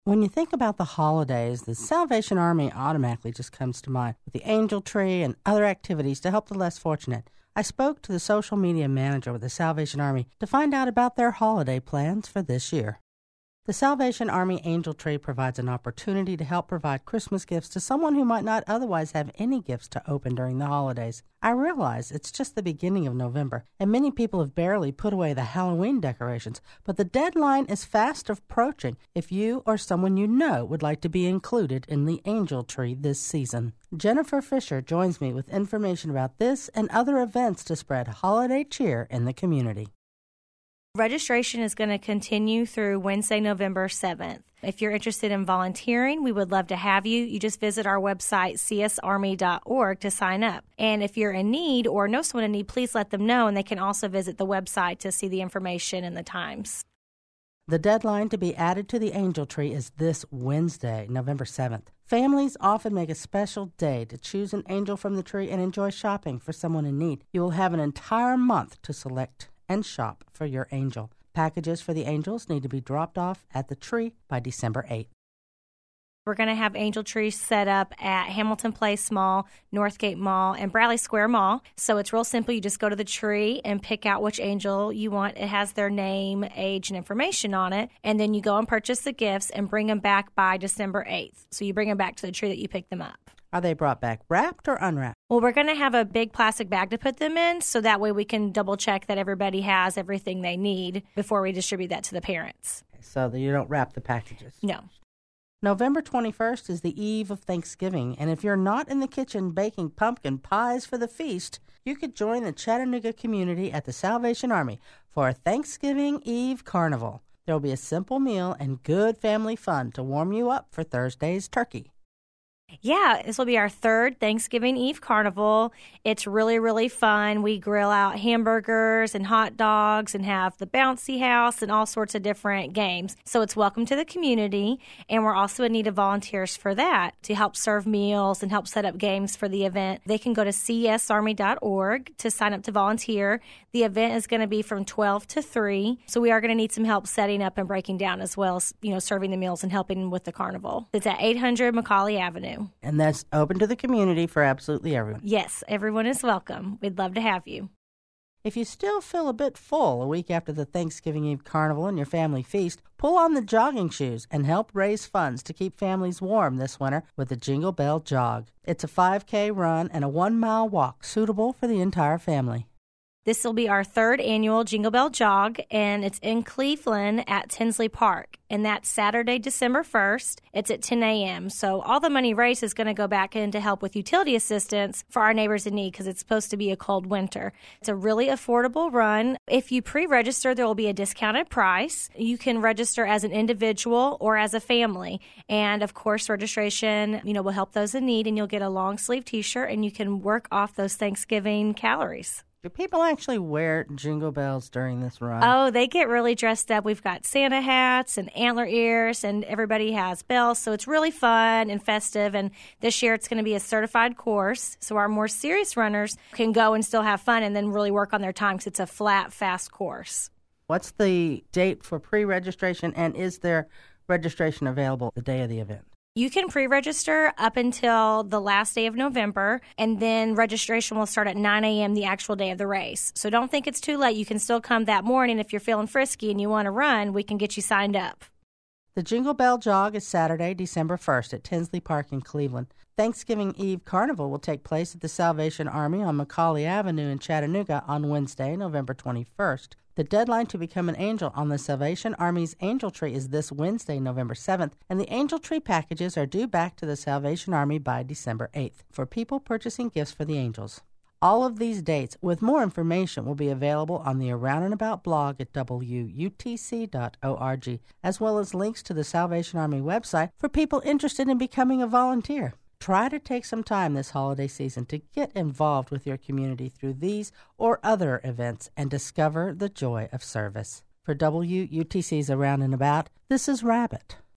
When you think about the holidays, the Salvation Army automatically just comes to mind with the angel tree and other activities to help the less fortunate. I spoke to the social media manager with the Salvation Army to find out about their holiday plans for this year. The Salvation Army Angel Tree provides an opportunity to help provide Christmas gifts to someone who might not otherwise have any gifts to open during the holidays. I realize it's just the beginning of November, and many people have barely put away the Halloween decorations, but the deadline is fast approaching if you or someone you know would like to be included in the Angel Tree this season. Jennifer Fisher joins me with information about this and other events to spread holiday cheer in the community. Registration is going to continue through Wednesday, November 7th. If you're interested in volunteering, we would love to have you. You just visit our website, csarmy.org, to sign up. And if you're in need or know someone in need, please let them know, and they can also visit the website to see the information and the times. The deadline to be added to the Angel Tree is this Wednesday, November 7th. Families often make a special day to choose an angel from the tree and enjoy shopping for someone in need. You will have an entire month to select and shop for your angel. Packages for the angels need to be dropped off at the tree by December 8th. We're going to have angel trees set up at Hamilton Place Mall, Northgate Mall, and Bradley Square Mall. So it's real simple. You just go to the tree and pick out which angel you want. It has their name, age, and information on it. And then you go and purchase the gifts and bring them back by December 8th. So you bring them back to the tree that you picked them up. Are they brought back wrapped or unwrapped? Well, we're going to have a big plastic bag to put them in, so that way we can double check that everybody has everything they need before we distribute that to the parents. So that you don't wrap the packages? No. November 21st is the eve of Thanksgiving, and if you're not in the kitchen baking pumpkin pies for the feast, you could join the Chattanooga community at the Salvation Army for a Thanksgiving Eve carnival. There will be a simple meal and good family fun to warm you up for Thursday's turkey. Yeah, this will be our third Thanksgiving Eve carnival. It's really, really fun. We grill out hamburgers and hot dogs and have the bouncy house and all sorts of different games. So it's welcome to the community, and we're also in need of volunteers for that to help serve meals and help set up games for the event. They can go to csarmy.org to sign up to volunteer. The event is going to be from 12 to 3, so we are going to need some help setting up and breaking down as well as, serving the meals and helping with the carnival. It's at 800 Macaulay Avenue. And that's open to the community for absolutely everyone. Yes, everyone is welcome. We'd love to have you. If you still feel a bit full a week after the Thanksgiving Eve carnival and your family feast, pull on the jogging shoes and help raise funds to keep families warm this winter with the Jingle Bell Jog. It's a 5K run and a 1-mile walk suitable for the entire family. This will be our third annual Jingle Bell Jog, and it's in Cleveland at Tinsley Park. And that's Saturday, December 1st. It's at 10 a.m. So all the money raised is going to go back in to help with utility assistance for our neighbors in need because it's supposed to be a cold winter. It's a really affordable run. If you pre-register, there will be a discounted price. You can register as an individual or as a family. And, of course, registration, will help those in need, and you'll get a long-sleeve T-shirt, and you can work off those Thanksgiving calories. Do people actually wear jingle bells during this run? Oh, they get really dressed up. We've got Santa hats and antler ears, and everybody has bells. So it's really fun and festive. And this year it's going to be a certified course. So our more serious runners can go and still have fun and then really work on their time because it's a flat, fast course. What's the date for pre-registration, and is there registration available the day of the event? You can pre-register up until the last day of November, and then registration will start at 9 a.m. the actual day of the race. So don't think it's too late. You can still come that morning. If you're feeling frisky and you want to run, we can get you signed up. The Jingle Bell Jog is Saturday, December 1st at Tinsley Park in Cleveland. Thanksgiving Eve Carnival will take place at the Salvation Army on Macaulay Avenue in Chattanooga on Wednesday, November 21st. The deadline to become an angel on the Salvation Army's Angel Tree is this Wednesday, November 7th, and the Angel Tree packages are due back to the Salvation Army by December 8th for people purchasing gifts for the angels. All of these dates with more information will be available on the Around and About blog at wutc.org, as well as links to the Salvation Army website for people interested in becoming a volunteer. Try to take some time this holiday season to get involved with your community through these or other events and discover the joy of service. For WUTC's Around and About, this is Rabbit.